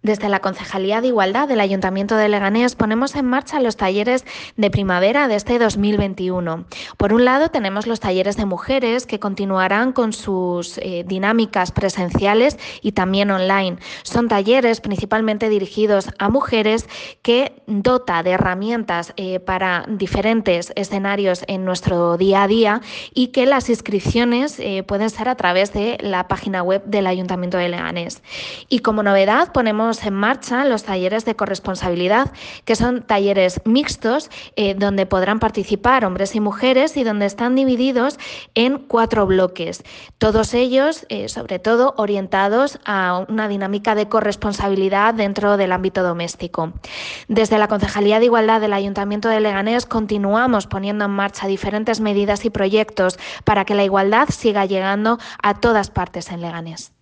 Desde la Concejalía de Igualdad del Ayuntamiento de Leganés ponemos en marcha los talleres de primavera de este 2021. Por un lado tenemos los talleres de mujeres que continuarán con sus dinámicas presenciales y también online. Son talleres principalmente dirigidos a mujeres que dota de herramientas para diferentes escenarios en nuestro día a día y que las inscripciones pueden ser a través de la página web del Ayuntamiento de Leganés. Y como novedad ponemos en marcha los talleres de corresponsabilidad, que son talleres mixtos donde podrán participar hombres y mujeres y donde están divididos en 4 bloques, todos ellos sobre todo orientados a una dinámica de corresponsabilidad dentro del ámbito doméstico. Desde la Concejalía de Igualdad del Ayuntamiento de Leganés continuamos poniendo en marcha diferentes medidas y proyectos para que la igualdad siga llegando a todas partes en Leganés.